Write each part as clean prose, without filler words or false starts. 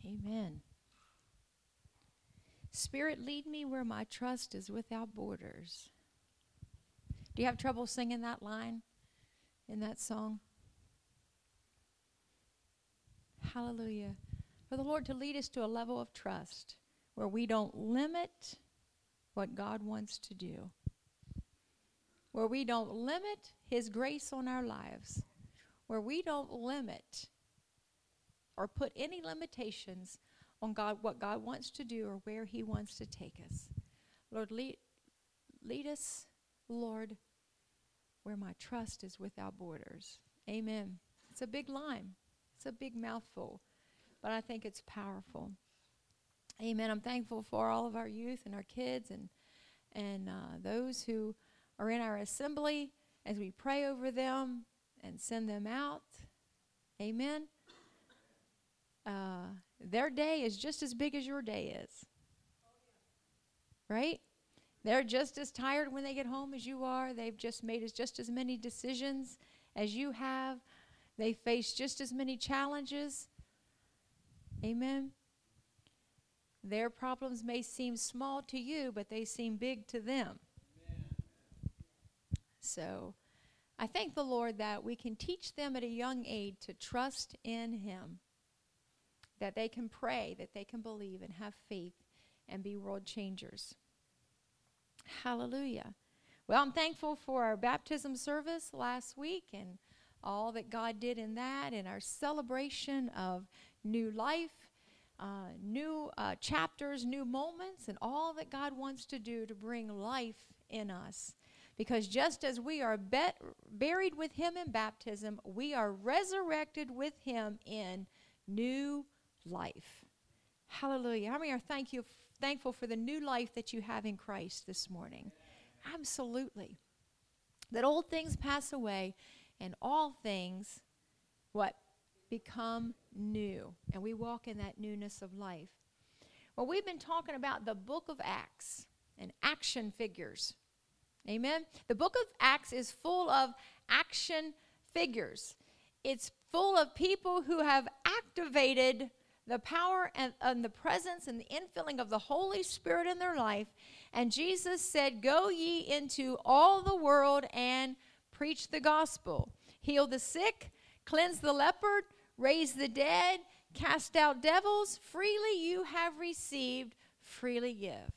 Amen. Spirit, lead me where my trust is without borders. Do you have trouble singing that line in that song? Hallelujah. For the Lord to lead us to a level of trust where we don't limit what God wants to do, where we don't limit His grace on our lives, where we don't limit or put any limitations on God, what God wants to do or where He wants to take us. Lord, lead us, Lord, where my trust is without borders. Amen. It's a big line. It's a big mouthful, but I think it's powerful. Amen. I'm thankful for all of our youth and our kids and those who are in our assembly as we pray over them and send them out. Amen. Their day is just as big as your day is. Right? They're just as tired when they get home as you are. They've just made just as many decisions as you have. They face just as many challenges. Amen. Their problems may seem small to you, but they seem big to them. Amen. So I thank the Lord that we can teach them at a young age to trust in Him, that they can pray, that they can believe and have faith and be world changers. Hallelujah. Well, I'm thankful for our baptism service last week and all that God did in that, and our celebration of new life, new chapters, new moments, and all that God wants to do to bring life in us. Because just as we are buried with Him in baptism, we are resurrected with Him in new life. Hallelujah. How many are thankful for the new life that you have in Christ this morning? Absolutely. That old things pass away and all things, what? Become new. And we walk in that newness of life. Well, we've been talking about the book of Acts and action figures. Amen? The book of Acts is full of action figures. It's full of people who have activated the power and the presence and the infilling of the Holy Spirit in their life. And Jesus said, "Go ye into all the world and preach the gospel. Heal the sick, cleanse the leper, raise the dead, cast out devils. Freely you have received, freely give."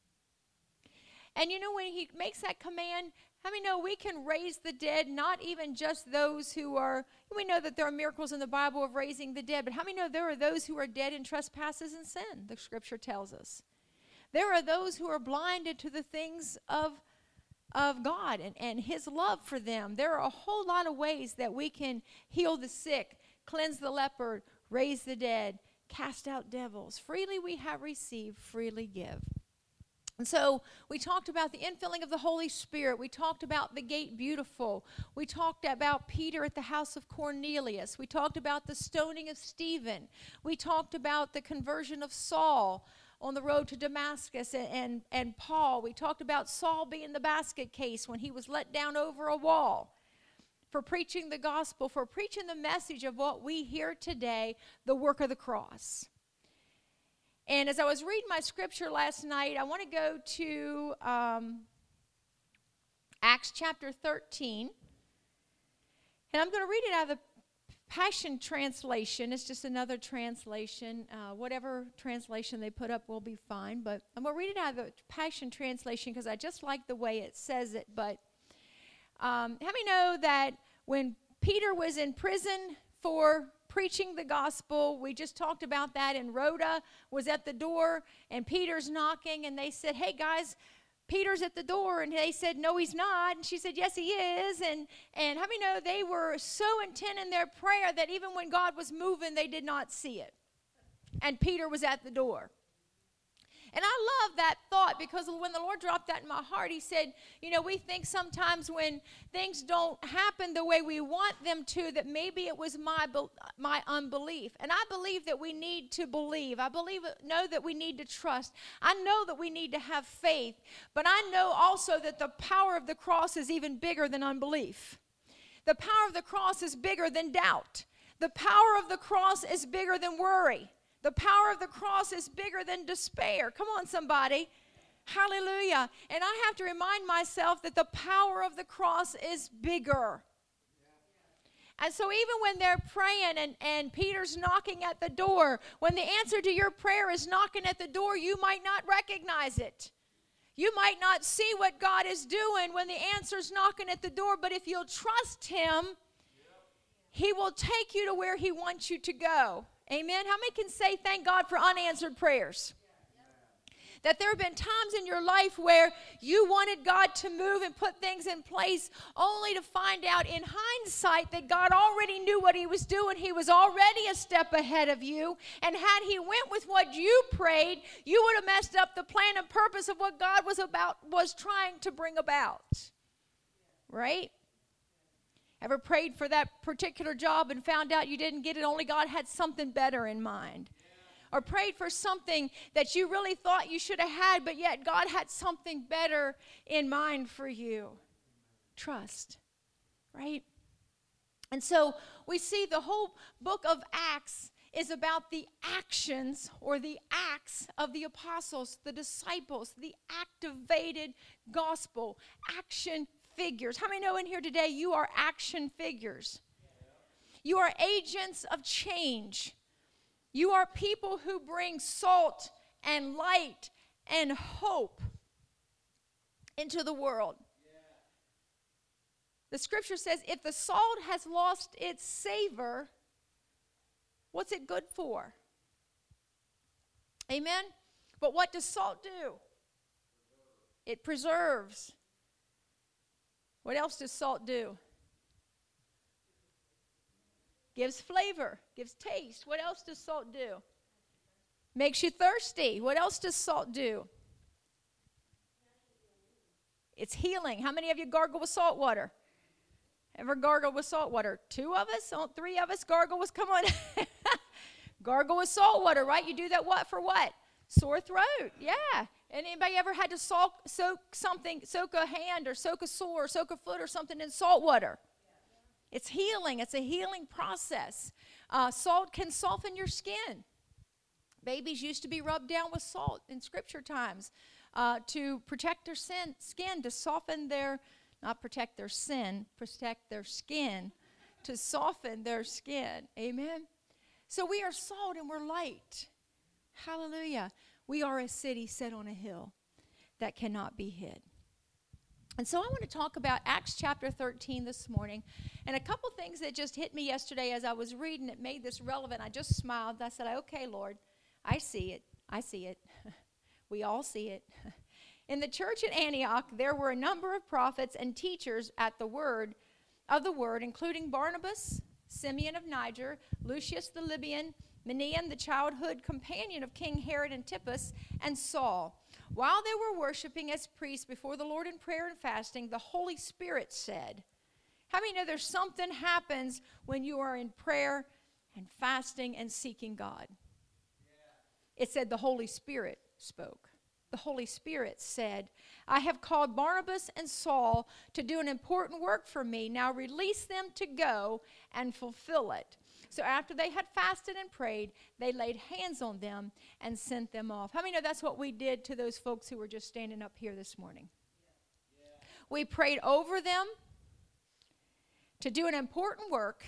And you know, when He makes that command, how many know we can raise the dead, not even just those who are, we know that there are miracles in the Bible of raising the dead, but how many know there are those who are dead in trespasses and sin, the Scripture tells us. There are those who are blinded to the things of God and His love for them. There are a whole lot of ways that we can heal the sick, cleanse the leper, raise the dead, cast out devils. Freely we have received, freely give. And so we talked about the infilling of the Holy Spirit. We talked about the gate beautiful. We talked about Peter at the house of Cornelius. We talked about the stoning of Stephen. We talked about the conversion of Saul on the road to Damascus and Paul. We talked about Saul being the basket case when he was let down over a wall for preaching the gospel, for preaching the message of what we hear today, the work of the cross. And as I was reading my scripture last night, I want to go to Acts chapter 13. And I'm going to read it out of the Passion Translation. It's just another translation. Whatever translation they put up will be fine. But I'm going to read it out of the Passion Translation because I just like the way it says it. But how many know that when Peter was in prison for preaching the gospel, we just talked about that, and Rhoda was at the door, and Peter's knocking, and they said, "Hey guys, Peter's at the door," and they said, "No, he's not," and she said, "Yes, he is," and how many know they were so intent in their prayer that even when God was moving, they did not see it, and Peter was at the door. And I love that thought because when the Lord dropped that in my heart, He said, you know, we think sometimes when things don't happen the way we want them to, that maybe it was my unbelief. And I believe that we need to believe. I know that we need to trust. I know that we need to have faith. But I know also that the power of the cross is even bigger than unbelief. The power of the cross is bigger than doubt. The power of the cross is bigger than worry. The power of the cross is bigger than despair. Come on, somebody. Hallelujah. And I have to remind myself that the power of the cross is bigger. And so even when they're praying and Peter's knocking at the door, when the answer to your prayer is knocking at the door, you might not recognize it. You might not see what God is doing when the answer's knocking at the door, but if you'll trust Him, He will take you to where He wants you to go. Amen? How many can say thank God for unanswered prayers? That there have been times in your life where you wanted God to move and put things in place only to find out in hindsight that God already knew what He was doing. He was already a step ahead of you. And had He went with what you prayed, you would have messed up the plan and purpose of what God was trying to bring about. Right? Ever prayed for that particular job and found out you didn't get it, only God had something better in mind? Or prayed for something that you really thought you should have had, but yet God had something better in mind for you. Trust, right? And so we see the whole book of Acts is about the actions or the acts of the apostles, the disciples, the activated gospel, action figures. How many know in here today you are action figures? You are agents of change. You are people who bring salt and light and hope into the world. The scripture says, if the salt has lost its savor, what's it good for? Amen? But what does salt do? It preserves. What else does salt do? Gives flavor, gives taste. What else does salt do? Makes you thirsty. What else does salt do? It's healing. How many of you gargle with salt water? Ever gargle with salt water? 2 of us? 3 of us gargle with, come on. Gargle with salt water, right? You do that what for what? Sore throat, yeah. Anybody ever had to soak a hand or soak a sore, or soak a foot or something in salt water? It's healing. It's a healing process. Salt can soften your skin. Babies used to be rubbed down with salt in scripture times to protect their skin, to soften their, not protect their sin, protect their skin, to soften their skin. Amen? So we are salt and we're light. Hallelujah. We are a city set on a hill that cannot be hid. And so I want to talk about Acts chapter 13 this morning. And a couple things that just hit me yesterday as I was reading it made this relevant. I just smiled. I said, okay, Lord, I see it. I see it. We all see it. In the church at Antioch, there were a number of prophets and teachers at the word, including Barnabas, Simeon of Niger, Lucius the Libyan, Manaen, the childhood companion of King Herod Antipas, and Saul. While they were worshiping as priests before the Lord in prayer and fasting, the Holy Spirit said, how many know there's something happens when you are in prayer and fasting and seeking God? Yeah. It said the Holy Spirit spoke. The Holy Spirit said, I have called Barnabas and Saul to do an important work for me. Now release them to go and fulfill it. So after they had fasted and prayed, they laid hands on them and sent them off. How many know that's what we did to those folks who were just standing up here this morning? Yeah. We prayed over them to do an important work,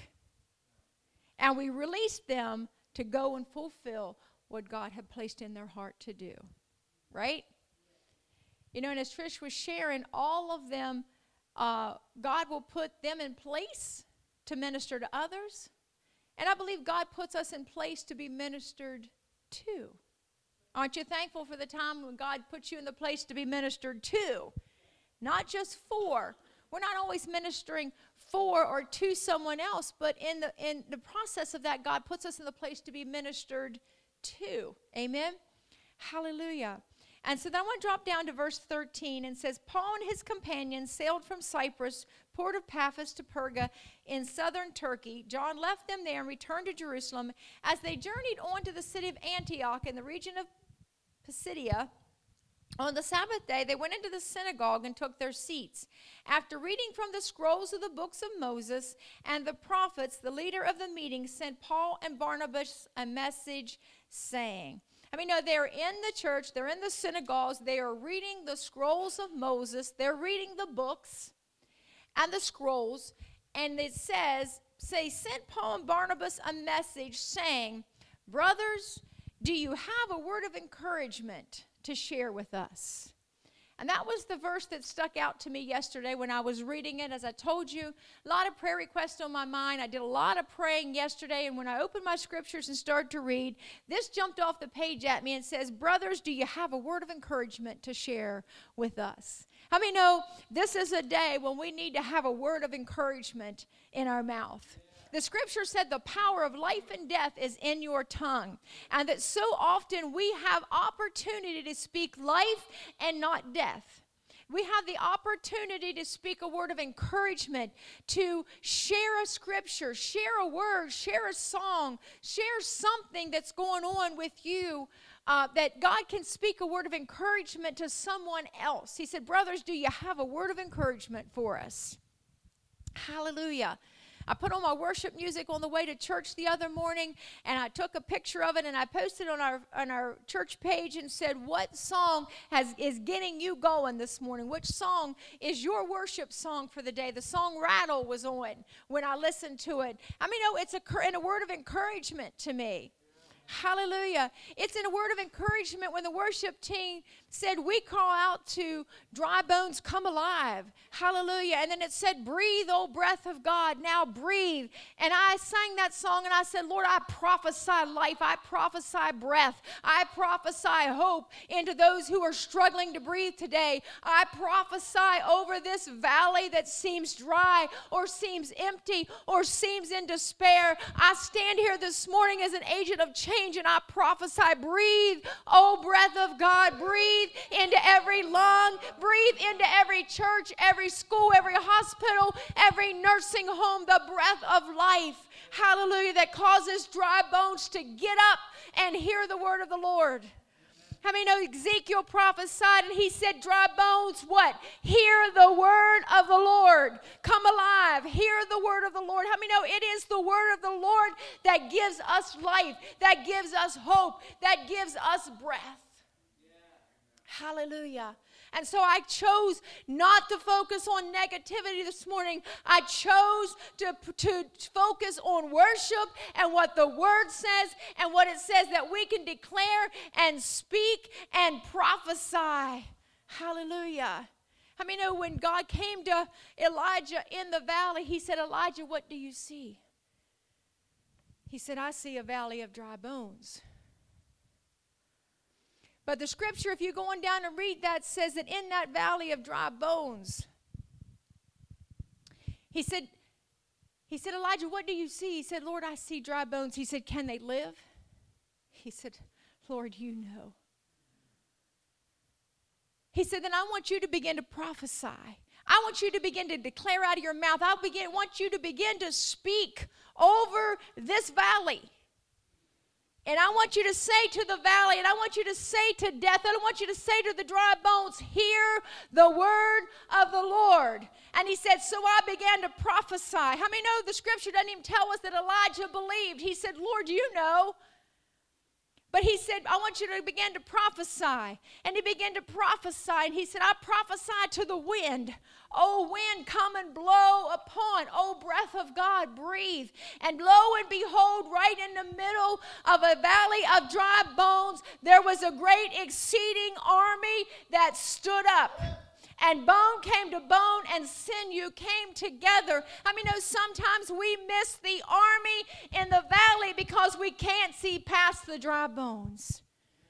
and we released them to go and fulfill what God had placed in their heart to do. Right? You know, and as Trish was sharing, all of them, God will put them in place to minister to others. And I believe God puts us in place to be ministered to. Aren't you thankful for the time when God puts you in the place to be ministered to? Not just for. We're not always ministering for or to someone else, but in the process of that, God puts us in the place to be ministered to. Amen? Hallelujah. And so then I want to drop down to verse 13 and says, Paul and his companions sailed from Cyprus, port of Paphos, to Perga in southern Turkey. John left them there and returned to Jerusalem. As they journeyed on to the city of Antioch in the region of Pisidia, on the Sabbath day, they went into the synagogue and took their seats. After reading from the scrolls of the books of Moses and the prophets, the leader of the meeting sent Paul and Barnabas a message saying. I mean, no, they're in the church, they're in the synagogues, they are reading the scrolls of Moses, they're reading the books and the scrolls, and it says, sent Paul and Barnabas a message saying, brothers, do you have a word of encouragement to share with us? And that was the verse that stuck out to me yesterday when I was reading it. As I told you, a lot of prayer requests on my mind. I did a lot of praying yesterday, and when I opened my scriptures and started to read, this jumped off the page at me and says, brothers, do you have a word of encouragement to share with us? How many know this is a day when we need to have a word of encouragement in our mouth? The scripture said the power of life and death is in your tongue. And that so often we have opportunity to speak life and not death. We have the opportunity to speak a word of encouragement, to share a scripture, share a word, share a song, share something that's going on with you, that God can speak a word of encouragement to someone else. He said, brothers, do you have a word of encouragement for us? Hallelujah. I put on my worship music on the way to church the other morning, and I took a picture of it, and I posted on our church page and said, what song is getting you going this morning? Which song is your worship song for the day? The song Rattle was on when I listened to it. I mean, it's a word of encouragement to me. Hallelujah. It's in a word of encouragement when the worship team said, we call out to dry bones, come alive. Hallelujah. And then it said, breathe, O breath of God. Now breathe. And I sang that song and I said, Lord, I prophesy life. I prophesy breath. I prophesy hope into those who are struggling to breathe today. I prophesy over this valley that seems dry or seems empty or seems in despair. I stand here this morning as an agent of change and I prophesy, breathe, O breath of God. Breathe into every lung, breathe into every church, every school, every hospital, every nursing home, the breath of life, hallelujah, that causes dry bones to get up and hear the word of the Lord. How many know Ezekiel prophesied and he said, dry bones, what? Hear the word of the Lord. Come alive. Hear the word of the Lord. How many know it is the word of the Lord that gives us life, that gives us hope, that gives us breath. Hallelujah. And so I chose not to focus on negativity this morning. I chose to focus on worship and what the word says and what it says that we can declare and speak and prophesy. Hallelujah. I mean, when God came to Elijah in the valley, he said, Elijah, what do you see? He said, I see a valley of dry bones. But the scripture, if you go on down and read that, says that in that valley of dry bones, he said, Elijah, what do you see? He said, Lord, I see dry bones. He said, can they live? He said, Lord, you know. He said, then I want you to begin to prophesy. I want you to begin to declare out of your mouth. I want you to begin to speak over this valley. And I want you to say to the valley, and I want you to say to death, I want you to say to the dry bones, hear the word of the Lord. And he said, so I began to prophesy. How many know the scripture doesn't even tell us that Elijah believed? He said, Lord, you know. But he said, I want you to begin to prophesy. And he began to prophesy. And he said, I prophesy to the wind. Oh, wind, come and blow upon. Oh, breath of God, breathe. And lo and behold, right in the middle of a valley of dry bones, there was a great exceeding army that stood up. And bone came to bone and sinew came together. I mean, sometimes we miss the army in the valley because we can't see past the dry bones.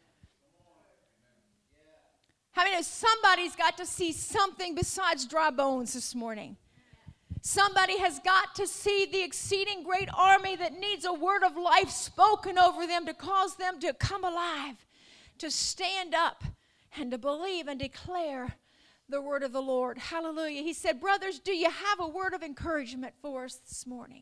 I mean, somebody's got to see something besides dry bones this morning. Somebody has got to see the exceeding great army that needs a word of life spoken over them to cause them to come alive, to stand up and to believe and declare the word of the Lord. Hallelujah. He said, brothers, do you have a word of encouragement for us this morning?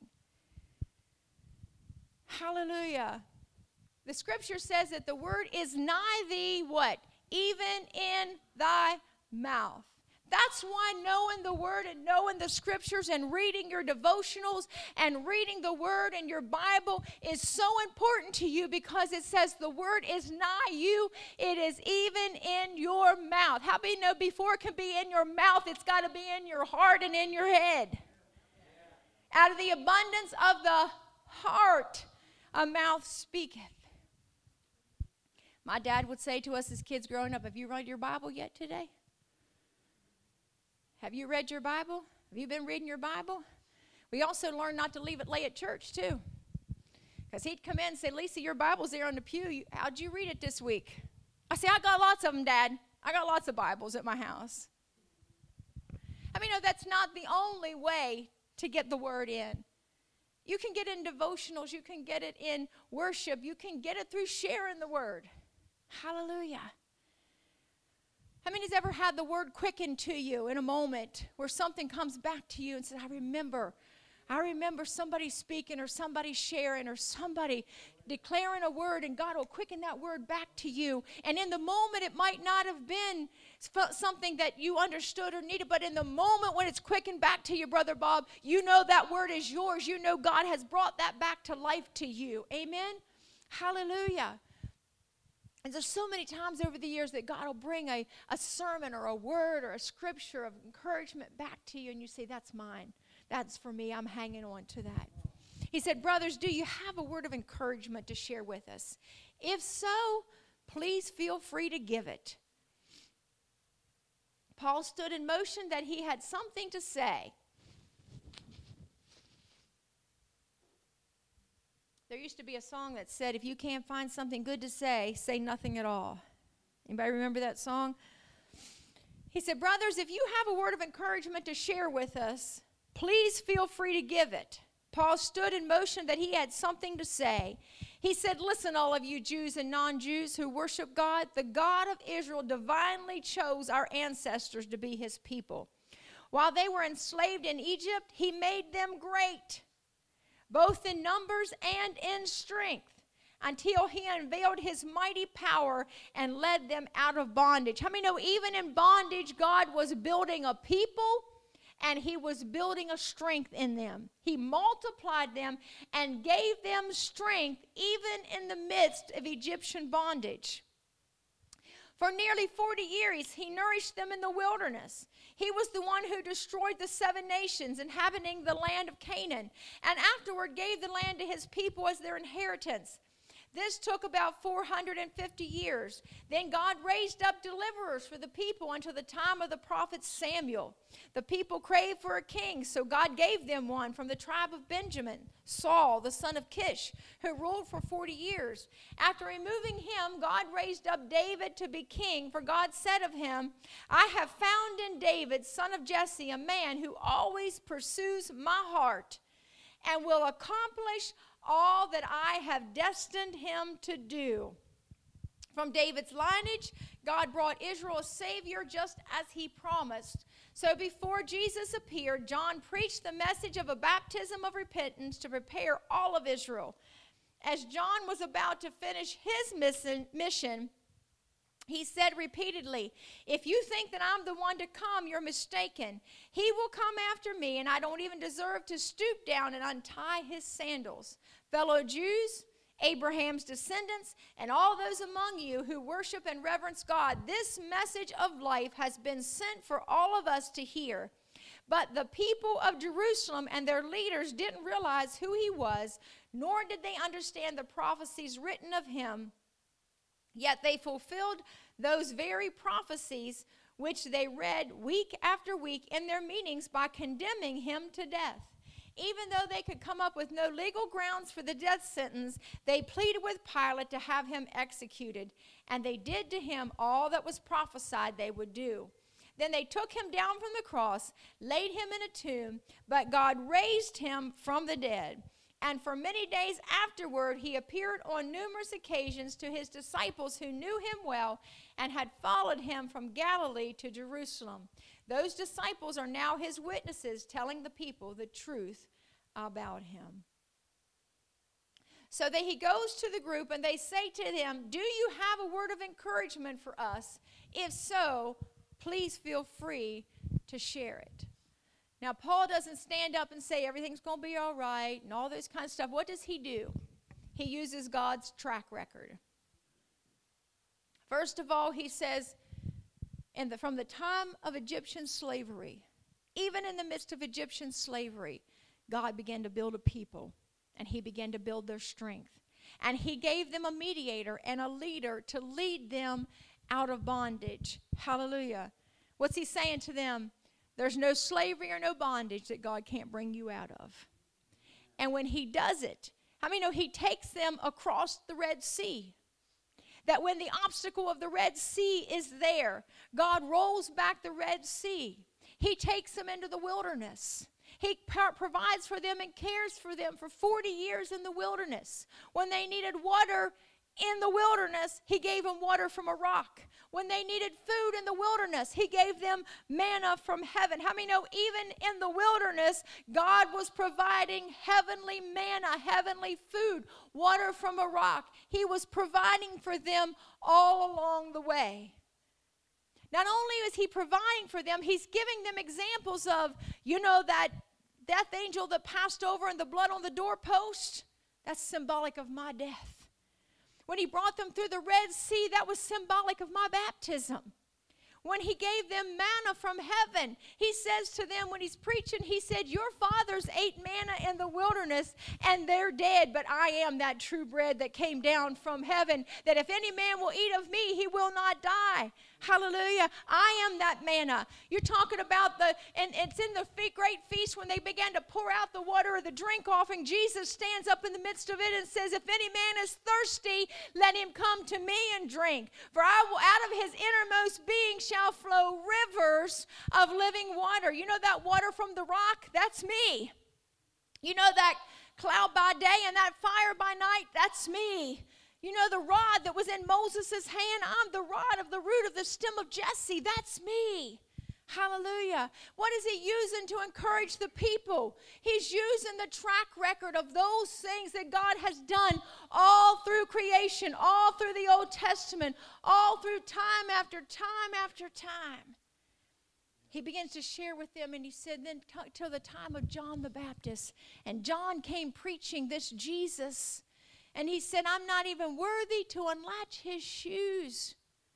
Hallelujah. The scripture says that the word is nigh thee, what? Even in thy mouth. That's why knowing the Word and knowing the Scriptures and reading your devotionals and reading the Word in your Bible is so important to you, because it says the Word is nigh you. It is even in your mouth. How many know before it can be in your mouth, it's got to be in your heart and in your head? Out of the abundance of the heart, a mouth speaketh. My dad would say to us as kids growing up, have you read your Bible yet today? Have you read your Bible? Have you been reading your Bible? We also learned not to leave it lay at church, too. Because he'd come in and say, Lisa, your Bible's there on the pew. How'd you read it this week? I say, I got lots of them, Dad. I got lots of Bibles at my house. I mean, no, that's not the only way to get the Word in. You can get it in devotionals. You can get it in worship. You can get it through sharing the Word. Hallelujah. How many has ever had the Word quickened to you in a moment where something comes back to you and says, I remember somebody speaking or somebody sharing or somebody declaring a word, and God will quicken that word back to you. And in the moment, it might not have been something that you understood or needed, but in the moment when it's quickened back to you, Brother Bob, you know that word is yours. You know God has brought that back to life to you. Amen? Hallelujah. And there's so many times over the years that God will bring a sermon or a word or a scripture of encouragement back to you, and you say, that's mine. That's for me. I'm hanging on to that. He said, brothers, do you have a word of encouragement to share with us? If so, please feel free to give it. Paul stood in motion that he had something to say. There used to be a song that said, if you can't find something good to say nothing at all. Anybody remember that song? He said, brothers, if you have a word of encouragement to share with us, please feel free to give it. Paul stood in motion that he had something to say. He said, listen, all of you Jews and non-Jews who worship God, the God of Israel divinely chose our ancestors to be his people. While they were enslaved in Egypt, he made them great, both in numbers and in strength, until he unveiled his mighty power and led them out of bondage. How many know even in bondage, God was building a people and he was building a strength in them. He multiplied them and gave them strength even in the midst of Egyptian bondage. For nearly 40 years, he nourished them in the wilderness. He was the one who destroyed the 7 nations inhabiting the land of Canaan, and afterward gave the land to his people as their inheritance. This took about 450 years. Then God raised up deliverers for the people until the time of the prophet Samuel. The people craved for a king, so God gave them one from the tribe of Benjamin, Saul, the son of Kish, who ruled for 40 years. After removing him, God raised up David to be king, for God said of him, I have found in David, son of Jesse, a man who always pursues my heart and will accomplish all that I have destined him to do. From David's lineage, God brought Israel a Savior just as he promised. So before Jesus appeared, John preached the message of a baptism of repentance to prepare all of Israel. As John was about to finish his mission, he said repeatedly, if you think that I'm the one to come, you're mistaken. He will come after me, and I don't even deserve to stoop down and untie his sandals. Fellow Jews, Abraham's descendants, and all those among you who worship and reverence God, this message of life has been sent for all of us to hear. But the people of Jerusalem and their leaders didn't realize who he was, nor did they understand the prophecies written of him. Yet they fulfilled those very prophecies which they read week after week in their meetings by condemning him to death. Even though they could come up with no legal grounds for the death sentence, they pleaded with Pilate to have him executed. And they did to him all that was prophesied they would do. Then they took him down from the cross, laid him in a tomb, but God raised him from the dead. And for many days afterward, he appeared on numerous occasions to his disciples who knew him well and had followed him from Galilee to Jerusalem. Those disciples are now his witnesses, telling the people the truth about him. So he goes to the group and they say to them, do you have a word of encouragement for us? If so, please feel free to share it. Now, Paul doesn't stand up and say everything's going to be all right and all this kind of stuff. What does he do? He uses God's track record. First of all, he says, from the time of Egyptian slavery, even in the midst of Egyptian slavery, God began to build a people, and he began to build their strength. And he gave them a mediator and a leader to lead them out of bondage. Hallelujah. What's he saying to them? There's no slavery or no bondage that God can't bring you out of. And when he does it, how many know he takes them across the Red Sea? That when the obstacle of the Red Sea is there, God rolls back the Red Sea. He takes them into the wilderness. He provides for them and cares for them for 40 years in the wilderness. When they needed water in the wilderness, he gave them water from a rock. When they needed food in the wilderness, he gave them manna from heaven. How many know even in the wilderness, God was providing heavenly manna, heavenly food, water from a rock. He was providing for them all along the way. Not only is he providing for them, he's giving them examples of, that death angel that passed over and the blood on the doorpost, that's symbolic of my death. When he brought them through the Red Sea, that was symbolic of my baptism. When he gave them manna from heaven, he says to them when he's preaching, he said, your fathers ate manna in the wilderness and they're dead, but I am that true bread that came down from heaven, that if any man will eat of me, he will not die. Hallelujah. I am that manna. You're talking about and it's in the great feast when they began to pour out the water of the drink offering. Jesus stands up in the midst of it and says, if any man is thirsty, let him come to me and drink. For out of his innermost being shall flow rivers of living water. You know that water from the rock? That's me. You know that cloud by day and that fire by night? That's me. You know the rod that was in Moses' hand? I'm the rod of the root of the stem of Jesse. That's me. Hallelujah. What is he using to encourage the people? He's using the track record of those things that God has done all through creation, all through the Old Testament, all through time after time after time. He begins to share with them, and he said then till the time of John the Baptist. And John came preaching this Jesus. And he said, I'm not even worthy to unlatch his shoes.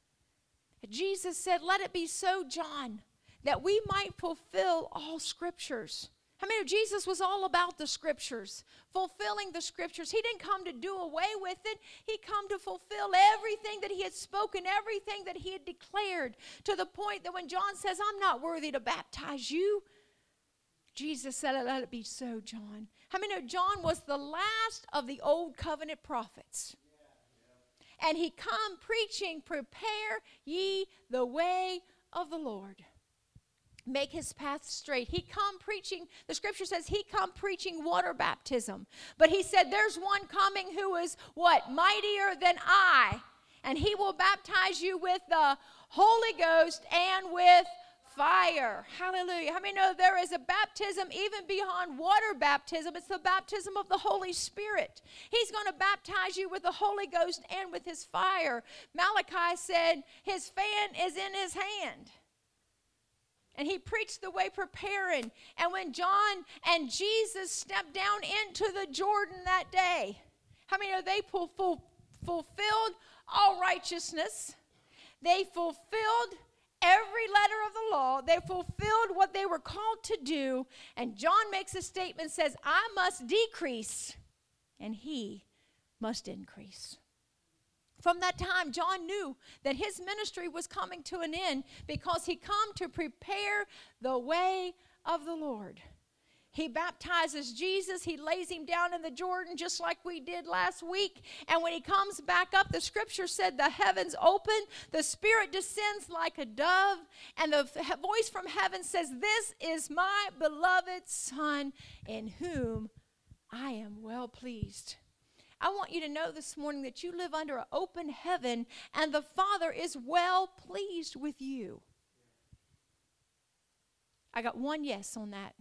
Jesus said, let it be so, John, that we might fulfill all scriptures. I mean, Jesus was all about the scriptures, fulfilling the scriptures. He didn't come to do away with it. He came to fulfill everything that he had spoken, everything that he had declared, to the point that when John says, I'm not worthy to baptize you, Jesus said, let it be so, John. How many know John was the last of the old covenant prophets? And he come preaching, prepare ye the way of the Lord. Make his path straight. He come preaching, the scripture says he come preaching water baptism. But he said there's one coming who is what? Mightier than I. And he will baptize you with the Holy Ghost and with fire. Hallelujah. How many know there is a baptism even beyond water baptism? It's the baptism of the Holy Spirit. He's going to baptize you with the Holy Ghost and with his fire. Malachi said his fan is in his hand. And he preached the way preparing. And when John and Jesus stepped down into the Jordan that day, how many know they fulfilled all righteousness? They fulfilled every letter of the law. They fulfilled what they were called to do. And John makes a statement, says, I must decrease and he must increase. From that time, John knew that his ministry was coming to an end because he come to prepare the way of the Lord. He baptizes Jesus. He lays him down in the Jordan just like we did last week. And when he comes back up, the scripture said the heavens open, the Spirit descends like a dove, and the voice from heaven says, this is my beloved Son in whom I am well pleased. I want you to know this morning that you live under an open heaven and the Father is well pleased with you. I got one yes on that.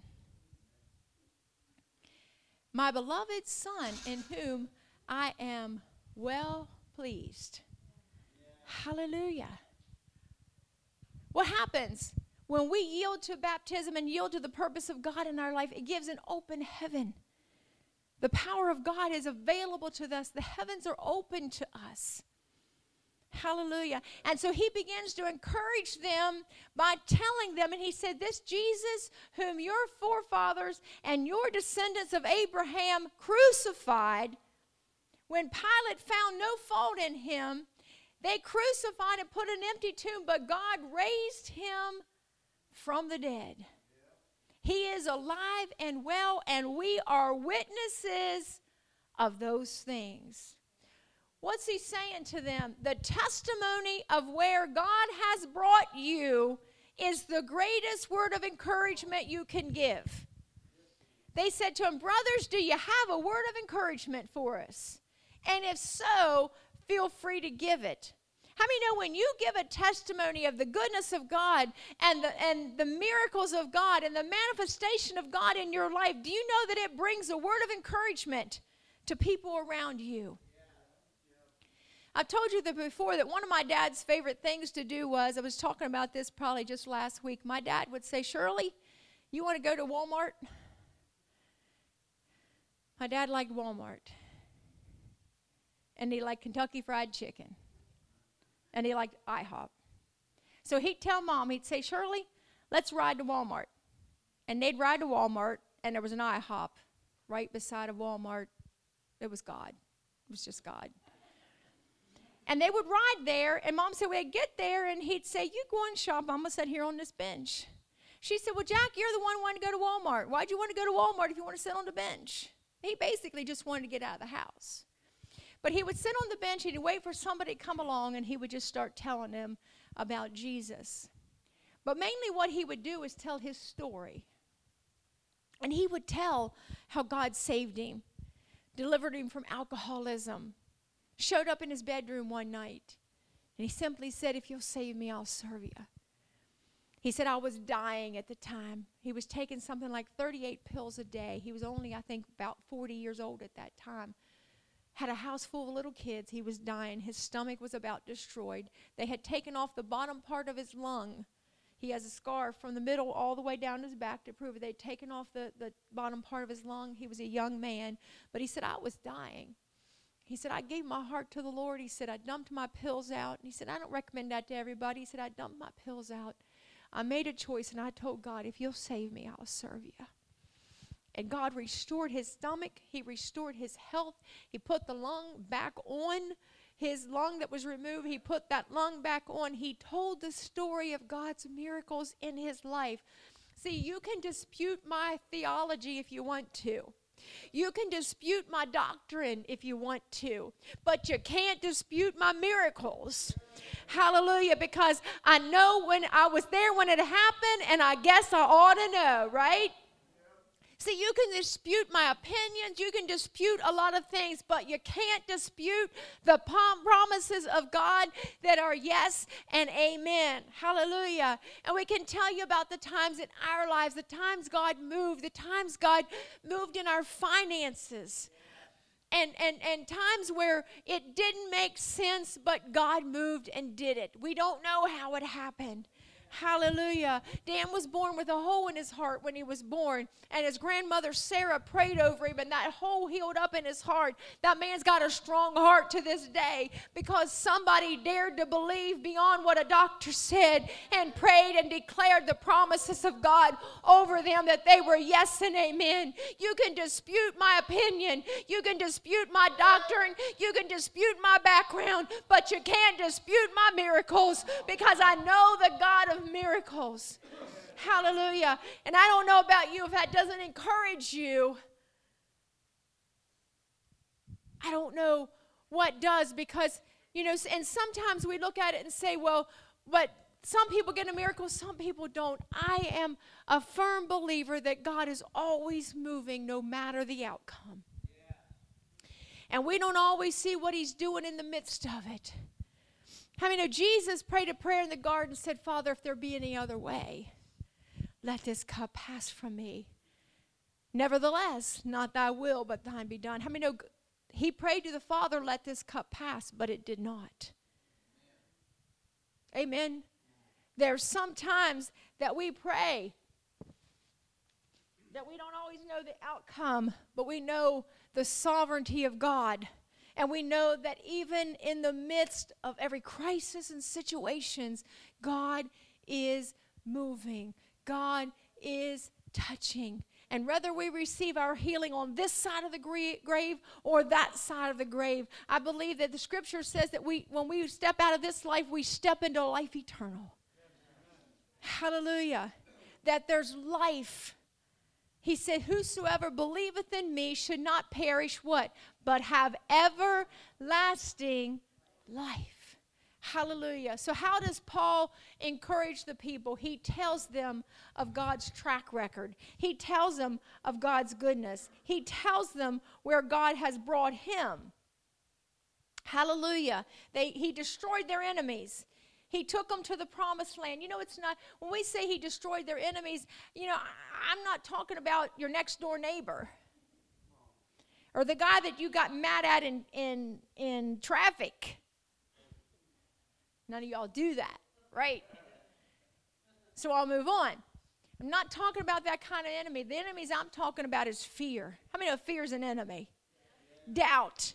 My beloved Son in whom I am well pleased. Hallelujah. What happens when we yield to baptism and yield to the purpose of God in our life? It gives an open heaven. The power of God is available to us. The heavens are open to us. Hallelujah. And so he begins to encourage them by telling them, and he said, this Jesus whom your forefathers and your descendants of Abraham crucified, when Pilate found no fault in him, they crucified and put an empty tomb, but God raised him from the dead. He is alive and well, and we are witnesses of those things. What's he saying to them? The testimony of where God has brought you is the greatest word of encouragement you can give. They said to him, brothers, do you have a word of encouragement for us? And if so, feel free to give it. How many know when you give a testimony of the goodness of God and the miracles of God and the manifestation of God in your life, do you know that it brings a word of encouragement to people around you? I've told you that before, that one of my dad's favorite things to do was, I was talking about this probably just last week, my dad would say, Shirley, you want to go to Walmart? My dad liked Walmart. And he liked Kentucky Fried Chicken. And he liked IHOP. So he'd tell Mom, he'd say, Shirley, let's ride to Walmart. And they'd ride to Walmart, and there was an IHOP right beside of Walmart. It was God. It was just God. And they would ride there, and Mom said, well, they'd get there, and he'd say, you go and shop. I'm going to sit here on this bench. She said, well, Jack, you're the one who wanted to go to Walmart. Why'd you want to go to Walmart if you want to sit on the bench? He basically just wanted to get out of the house. But he would sit on the bench, he'd wait for somebody to come along, and he would just start telling them about Jesus. But mainly what he would do is tell his story. And he would tell how God saved him, delivered him from alcoholism, showed up in his bedroom one night, and he simply said, if you'll save me, I'll serve you. He said, I was dying at the time. He was taking something like 38 pills a day. He was only, I think, about 40 years old at that time. Had a house full of little kids. He was dying. His stomach was about destroyed. They had taken off the bottom part of his lung. He has a scar from the middle all the way down his back to prove it. They'd taken off the bottom part of his lung. He was a young man. But he said, I was dying. He said, I gave my heart to the Lord. He said, I dumped my pills out. And he said, I don't recommend that to everybody. He said, I dumped my pills out. I made a choice, and I told God, if you'll save me, I'll serve you. And God restored his stomach. He restored his health. He put the lung back on. His lung that was removed, he put that lung back on. He told the story of God's miracles in his life. See, you can dispute my theology if you want to. You can dispute my doctrine if you want to, but you can't dispute my miracles. Hallelujah, because I know when I was there when it happened, and I guess I ought to know, right? See, you can dispute my opinions, you can dispute a lot of things, but you can't dispute the promises of God that are yes and amen. Hallelujah. And we can tell you about the times in our lives, the times God moved in our finances. And times where it didn't make sense, but God moved and did it. We don't know how it happened. Hallelujah. Dan was born with a hole in his heart when he was born, and his grandmother Sarah prayed over him, and that hole healed up in his heart. That man's got a strong heart to this day because somebody dared to believe beyond what a doctor said and prayed and declared the promises of God over them, that they were yes and amen. You can dispute my opinion, you can dispute my doctrine, you can dispute my background, but you can't dispute my miracles, because I know the God of miracles. Hallelujah. And I don't know about you, if that doesn't encourage you, I don't know what does, because, you know, and sometimes we look at it and say, well, but some people get a miracle, some people don't. I am a firm believer that God is always moving no matter the outcome. And we don't always see what he's doing in the midst of it. How many know Jesus prayed a prayer in the garden and said, Father, if there be any other way, let this cup pass from me. Nevertheless, not thy will, but thine be done. How many know he prayed to the Father, let this cup pass, but it did not. Amen. There's some times that we pray that we don't always know the outcome, but we know the sovereignty of God. And we know that even in the midst of every crisis and situations, God is moving. God is touching. And whether we receive our healing on this side of the grave or that side of the grave, I believe that the scripture says that when we step out of this life, we step into life eternal. Hallelujah. That there's life. He said, whosoever believeth in me should not perish what? But have everlasting life. Hallelujah. So how does Paul encourage the people? He tells them of God's track record. He tells them of God's goodness. He tells them where God has brought him. Hallelujah. He destroyed their enemies. He took them to the promised land. You know, it's not, when we say he destroyed their enemies, you know, I'm not talking about your next door neighbor or the guy that you got mad at in traffic. None of y'all do that, right? So I'll move on. I'm not talking about that kind of enemy. The enemies I'm talking about is fear. How many know fear is an enemy? Doubt,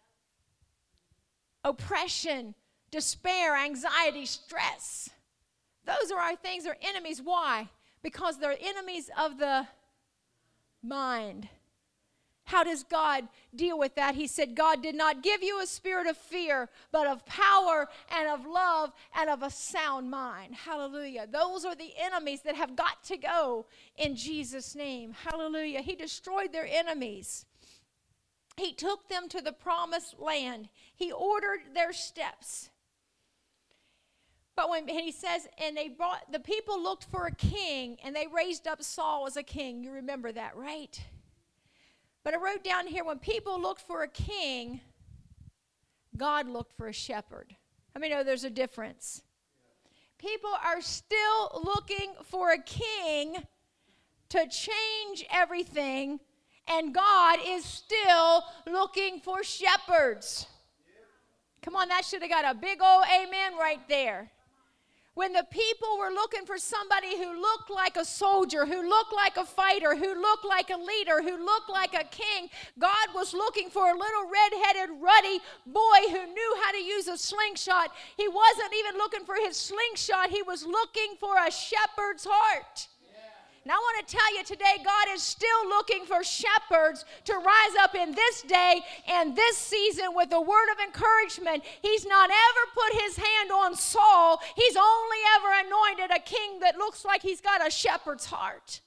oppression, despair, anxiety, stress. Those are our things, they're enemies. Why? Because they're enemies of the mind. How does God deal with that? He said, God did not give you a spirit of fear, but of power and of love and of a sound mind. Hallelujah. Those are the enemies that have got to go in Jesus' name. Hallelujah. He destroyed their enemies. He took them to the promised land. He ordered their steps. But when he says, and the people looked for a king, and they raised up Saul as a king. You remember that, right? But I wrote down here, when people looked for a king, God looked for a shepherd. How many know there's a difference? People are still looking for a king to change everything, and God is still looking for shepherds. Come on, that should have got a big old amen right there. When the people were looking for somebody who looked like a soldier, who looked like a fighter, who looked like a leader, who looked like a king, God was looking for a little red-headed, ruddy boy who knew how to use a slingshot. He wasn't even looking for his slingshot. He was looking for a shepherd's heart. And I want to tell you today, God is still looking for shepherds to rise up in this day and this season with a word of encouragement. He's not ever put his hand on Saul. He's only ever anointed a king that looks like he's got a shepherd's heart.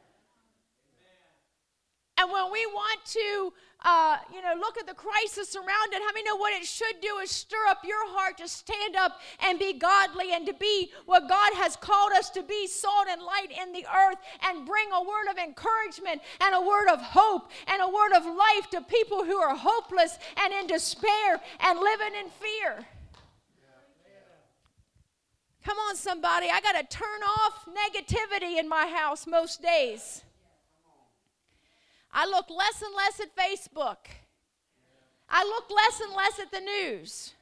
And when we want to, look at the crisis around it, how many know what it should do is stir up your heart to stand up and be godly and to be what God has called us to be, salt and light in the earth, and bring a word of encouragement and a word of hope and a word of life to people who are hopeless and in despair and living in fear. Come on, somebody. I got to turn off negativity in my house most days. I look less and less at Facebook. I look less and less at the news.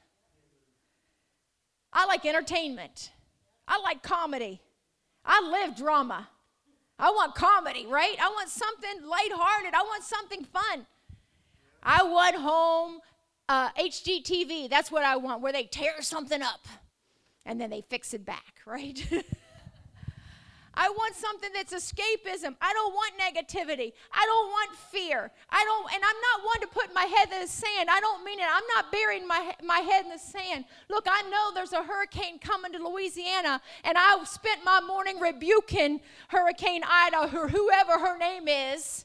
I like entertainment. I like comedy. I live drama. I want comedy, right? I want something lighthearted. I want something fun. I want home HGTV. That's what I want, where they tear something up and then they fix it back, right? I want something that's escapism. I don't want negativity. I don't want fear. And I'm not one to put my head in the sand. I don't mean it. I'm not burying my head in the sand. Look, I know there's a hurricane coming to Louisiana, and I spent my morning rebuking Hurricane Ida, or whoever her name is.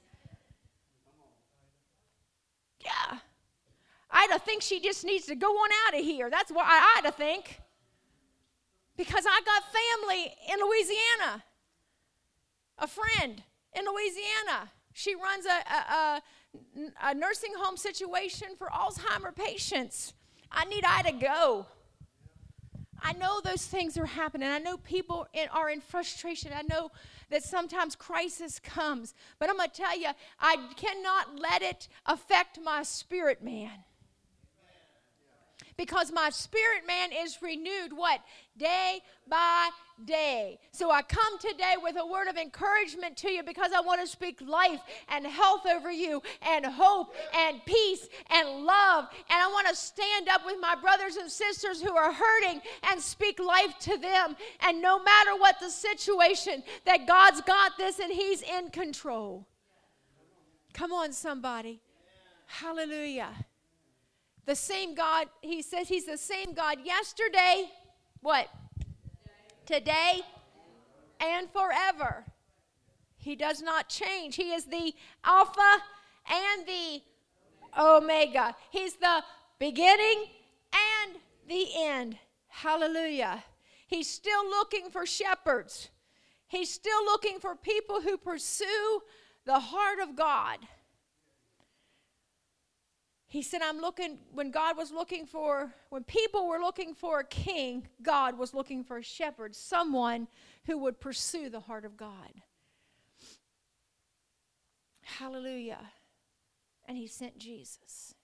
Yeah. Ida thinks she just needs to go on out of here. That's what Ida think. Because I got family in Louisiana. A friend in Louisiana. She runs a nursing home situation for Alzheimer's patients. I need Ida to go. I know those things are happening. I know people are in frustration. I know that sometimes crisis comes. But I'm going to tell you, I cannot let it affect my spirit, man. because my spirit man is renewed, what? Day by day. So I come today with a word of encouragement to you because I want to speak life and health over you and hope and peace and love. And I want to stand up with my brothers and sisters who are hurting and speak life to them. And no matter what the situation, that God's got this and He's in control. Come on, somebody. Hallelujah. The same God, He says He's the same God yesterday, what? Today and forever. He does not change. He is the Alpha and the Omega. He's the beginning and the end. Hallelujah. He's still looking for shepherds. He's still looking for people who pursue the heart of God. He said, when people were looking for a king, God was looking for a shepherd, someone who would pursue the heart of God. Hallelujah. And He sent Jesus.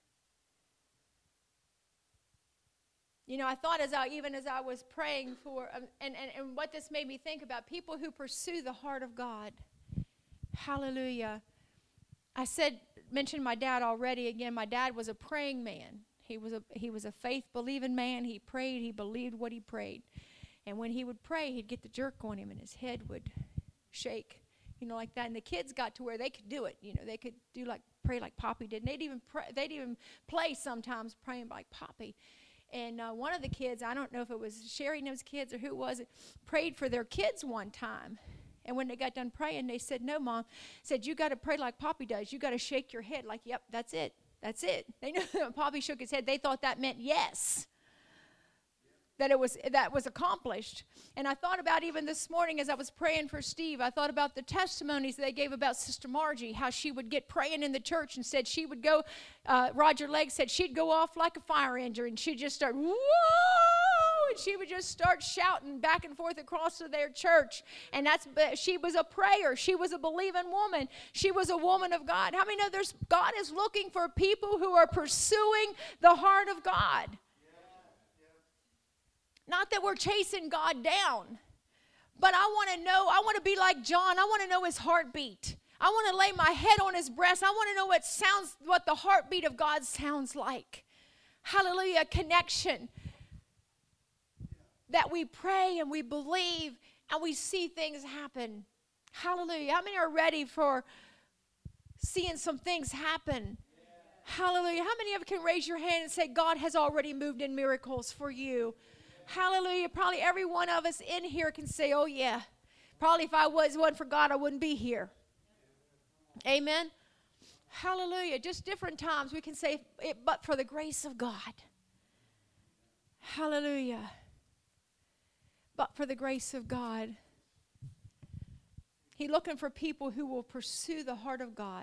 You know, I thought as I was praying for, and what this made me think about, people who pursue the heart of God. Hallelujah. I mentioned my dad already. Again, my dad was a praying man. He was a faith-believing man. He prayed. He believed what he prayed. And when he would pray, he'd get the jerk on him, and his head would shake, like that. And the kids got to where they could do it. They could pray like Poppy did. And they'd even play sometimes praying like Poppy. And one of the kids, I don't know if it was Sherry and those kids or who it was, prayed for their kids one time. And when they got done praying, they said, "No, Mom," said, "you got to pray like Poppy does. You got to shake your head like, yep, that's it. That's it." They knew when Poppy shook his head, they thought that meant yes, that was accomplished. And I thought about even this morning as I was praying for Steve, I thought about the testimonies they gave about Sister Margie, how she would get praying in the church and said she would go, Roger Legg said she'd go off like a fire engine and she'd just start, whoa! And she would just start shouting back and forth across to their church. And she was a prayer. She was a believing woman. She was a woman of God. How many know God is looking for people who are pursuing the heart of God? Not that we're chasing God down, but I want to be like John. I want to know His heartbeat. I want to lay my head on His breast. I want to know what the heartbeat of God sounds like. Hallelujah, connection. That we pray and we believe and we see things happen. Hallelujah. How many are ready for seeing some things happen? Hallelujah. How many of you can raise your hand and say, God has already moved in miracles for you? Hallelujah. Probably every one of us in here can say, oh yeah. Probably if it wasn't for God, I wouldn't be here. Amen. Hallelujah. Just different times we can say, but for the grace of God. Hallelujah. But for the grace of God. He's looking for people who will pursue the heart of God.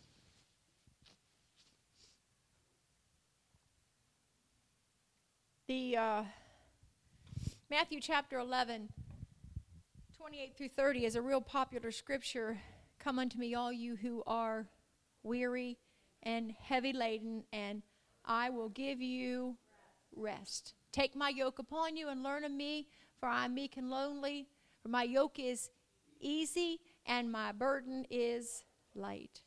The Matthew chapter 11, 28 through 30 is a real popular scripture. Come unto me, all you who are weary and heavy laden, and I will give you rest. Take my yoke upon you and learn of me, for I am meek and lowly. For my yoke is easy and my burden is light.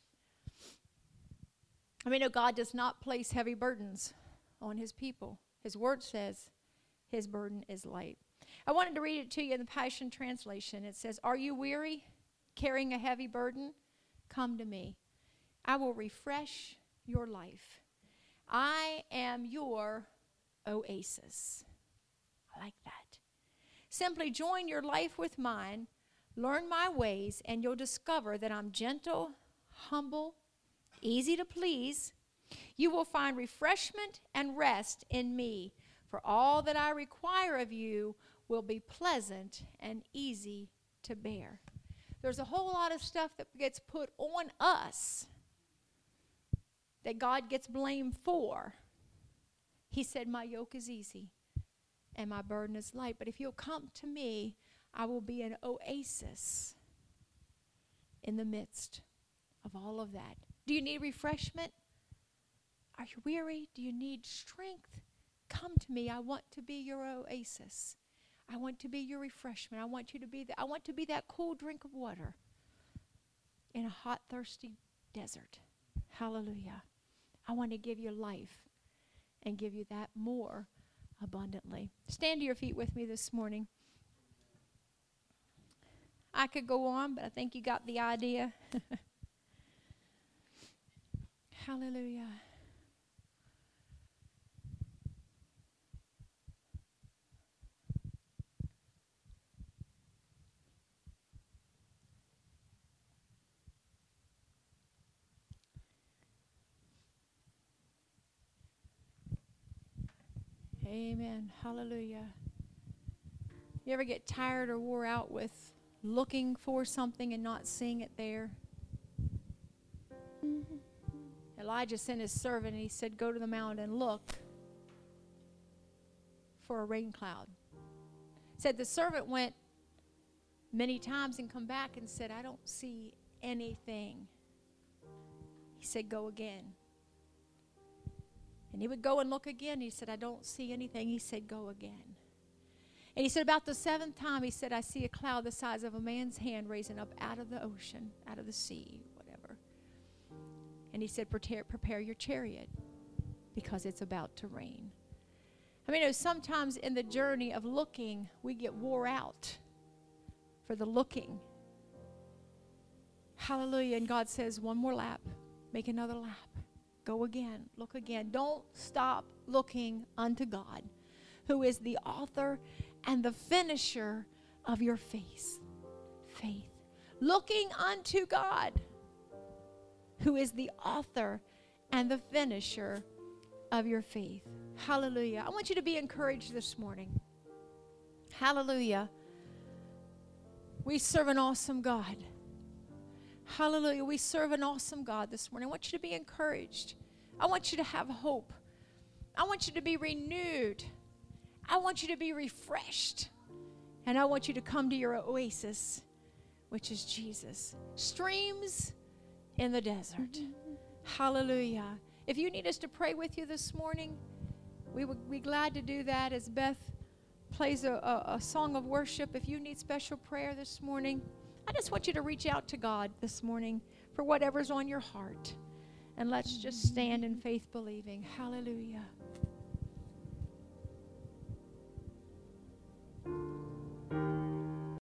I mean, no, God does not place heavy burdens on His people. His word says His burden is light. I wanted to read it to you in the Passion Translation. It says, "Are you weary, carrying a heavy burden? Come to me. I will refresh your life. I am your oasis." I like that. Simply join your life with mine, learn my ways, and you'll discover that I'm gentle, humble, easy to please. You will find refreshment and rest in me, for all that I require of you will be pleasant and easy to bear. There's a whole lot of stuff that gets put on us that God gets blamed for. He said, my yoke is easy and my burden is light. But if you'll come to me, I will be an oasis in the midst of all of that. Do you need refreshment? Are you weary? Do you need strength? Come to me. I want to be your oasis. I want to be your refreshment. I want to be that cool drink of water in a hot, thirsty desert. Hallelujah. I want to give you life and give you that more abundantly. Stand to your feet with me this morning. I could go on, but I think you got the idea. Hallelujah. Amen. Hallelujah. You ever get tired or wore out with looking for something and not seeing it there? Elijah sent his servant and he said, go to the mountain and look for a rain cloud. Said the servant went many times and come back and said, I don't see anything. He said, go again. And he would go and look again. He said, I don't see anything. He said, go again. And he said, about the seventh time, he said, I see a cloud the size of a man's hand raising up out of the ocean, out of the sea, whatever. And he said, prepare your chariot because it's about to rain. I mean, sometimes in the journey of looking, we get wore out for the looking. Hallelujah. And God says, one more lap, make another lap. Go again, look again. Don't stop looking unto God, who is the author and the finisher of your faith. Looking unto God, who is the author and the finisher of your faith. Hallelujah. I want you to be encouraged this morning. Hallelujah. We serve an awesome God. Hallelujah. We serve an awesome God this morning. I want you to be encouraged. I want you to have hope. I want you to be renewed. I want you to be refreshed. And I want you to come to your oasis, which is Jesus. Streams in the desert. Hallelujah. If you need us to pray with you this morning, we would be glad to do that as Beth plays a song of worship. If you need special prayer this morning, I just want you to reach out to God this morning for whatever's on your heart. And let's just stand in faith believing. Hallelujah.